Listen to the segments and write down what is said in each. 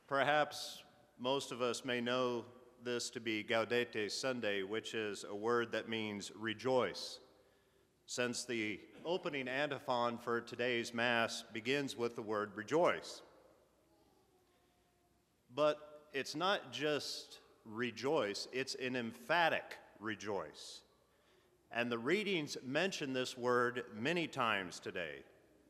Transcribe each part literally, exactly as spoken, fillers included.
Perhaps most of us may know this to be Gaudete Sunday, which is a word that means rejoice, since the opening antiphon for today's Mass begins with the word rejoice. But it's not just rejoice, it's an emphatic rejoice. And the readings mention this word many times today.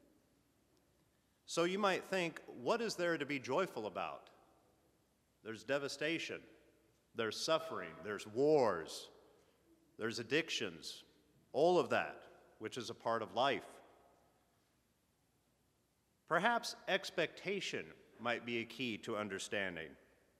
So you might think, what is there to be joyful about? There's devastation, there's suffering, there's wars, there's addictions, all of that, which is a part of life. Perhaps expectation might be a key to understanding.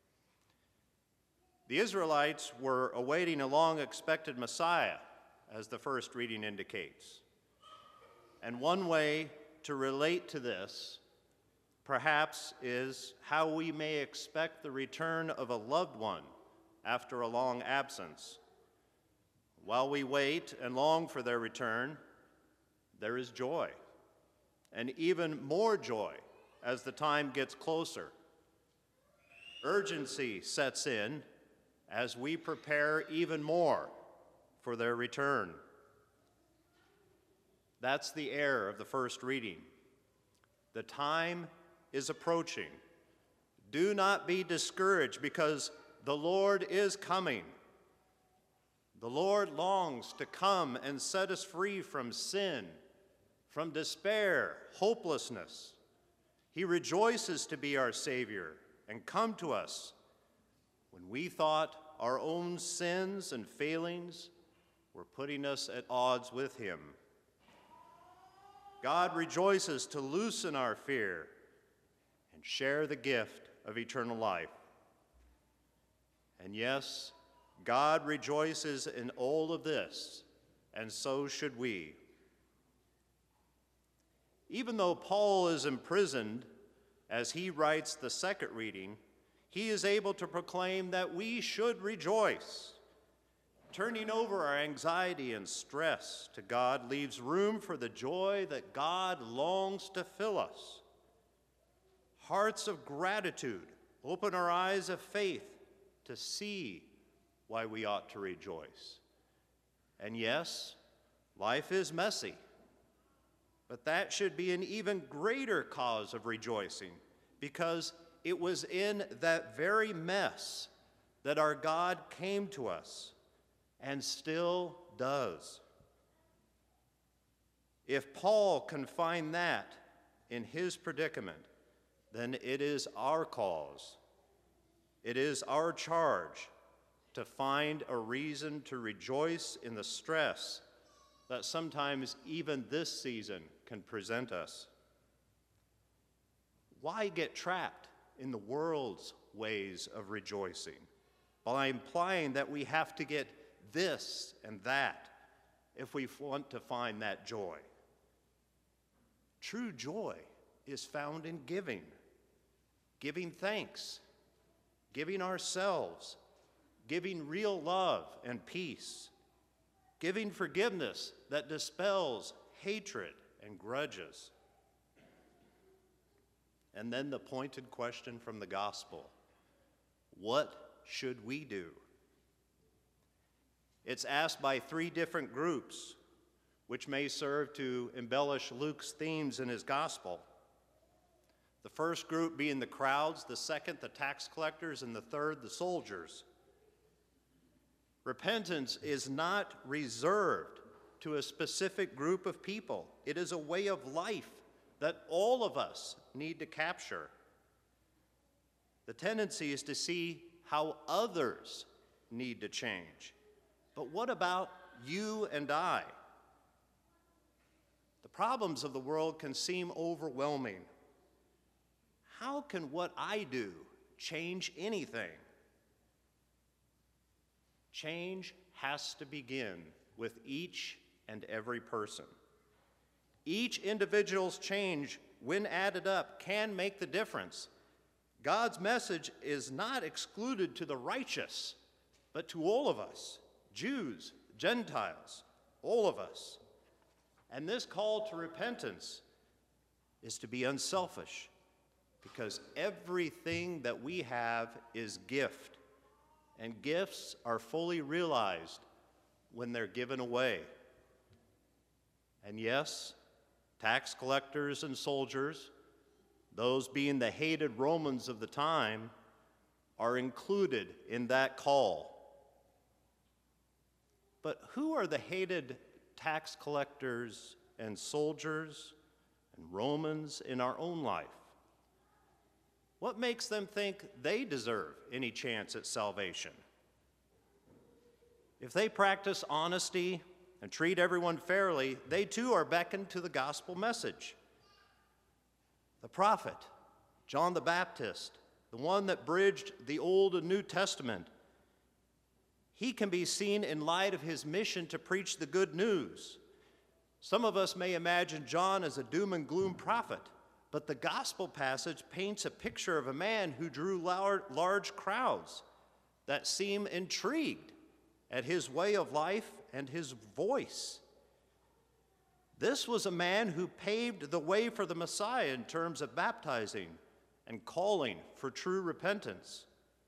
The Israelites were awaiting a long-expected Messiah, as the first reading indicates. And one way to relate to this, perhaps, is how we may expect the return of a loved one after a long absence. While we wait and long for their return, there is joy, and even more joy as the time gets closer. Urgency sets in as we prepare even more for their return. That's the air of the first reading. The time is approaching. Do not be discouraged, because the Lord is coming. The Lord longs to come and set us free from sin, from despair, hopelessness. He rejoices to be our Savior and come to us when we thought our own sins and failings were putting us at odds with Him. God rejoices to loosen our fear and share the gift of eternal life. And yes, God rejoices in all of this, and so should we. Even though Paul is imprisoned, as he writes the second reading, he is able to proclaim that we should rejoice. Turning over our anxiety and stress to God leaves room for the joy that God longs to fill us. Hearts of gratitude open our eyes of faith to see why we ought to rejoice. And yes, life is messy, but that should be an even greater cause of rejoicing, because it was in that very mess that our God came to us and still does. If Paul can find that in his predicament, then it is our cause, it is our charge to find a reason to rejoice in the stress that sometimes even this season can present us. Why get trapped in the world's ways of rejoicing by implying that we have to get this and that if we want to find that joy? True joy is found in giving, giving thanks, giving ourselves, giving real love and peace, giving forgiveness that dispels hatred and grudges. And then the pointed question from the gospel: what should we do? It's asked by three different groups, which may serve to embellish Luke's themes in his gospel. The first group being the crowds, the second the tax collectors, and the third the soldiers. Repentance is not reserved to a specific group of people. It is a way of life that all of us need to capture. The tendency is to see how others need to change. But what about you and I? The problems of the world can seem overwhelming. How can what I do change anything? Change has to begin with each and every person. Each individual's change, when added up, can make the difference. God's message is not excluded to the righteous, but to all of us, Jews, Gentiles, all of us. And this call to repentance is to be unselfish, because everything that we have is gift, and gifts are fully realized when they're given away. And yes, tax collectors and soldiers, those being the hated Romans of the time, are included in that call. But who are the hated tax collectors and soldiers and Romans in our own life? What makes them think they deserve any chance at salvation? If they practice honesty and treat everyone fairly, they too are beckoned to the gospel message. The prophet, John the Baptist, the one that bridged the Old and New Testament, he can be seen in light of his mission to preach the good news. Some of us may imagine John as a doom and gloom prophet, but the gospel passage paints a picture of a man who drew large crowds that seem intrigued at his way of life and his voice. This was a man who paved the way for the Messiah in terms of baptizing and calling for true repentance.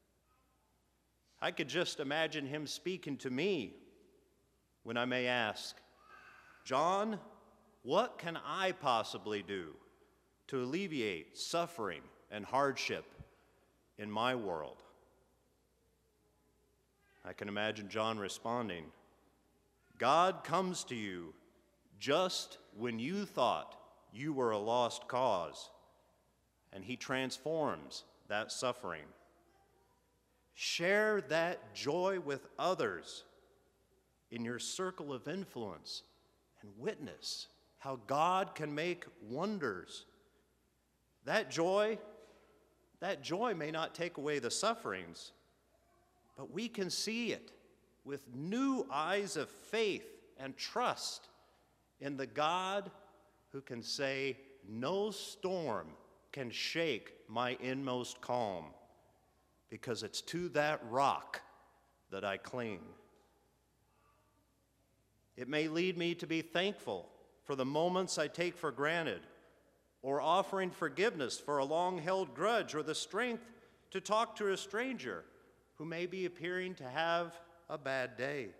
I could just imagine him speaking to me when I may ask, "John, what can I possibly do to alleviate suffering and hardship in my world?" I can imagine John responding, "God comes to you just when you thought you were a lost cause, and he transforms that suffering. Share that joy with others in your circle of influence and witness how God can make wonders. That joy, that joy may not take away the sufferings, but we can see it with new eyes of faith and trust in the God who can say, 'No storm can shake my inmost calm, because it's to that rock that I cling.' It may lead me to be thankful for the moments I take for granted, or offering forgiveness for a long-held grudge, or the strength to talk to a stranger who may be appearing to have a bad day.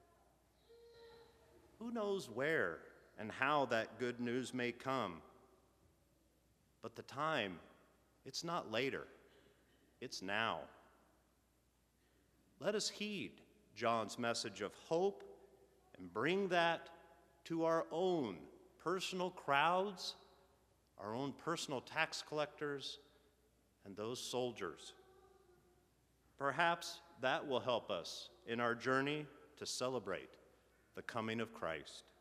Who knows where and how that good news may come? But the time, it's not later, it's now. Let us heed John's message of hope and bring that to our own personal crowds, our own personal tax collectors, and those soldiers. Perhaps that will help us in our journey to celebrate the coming of Christ.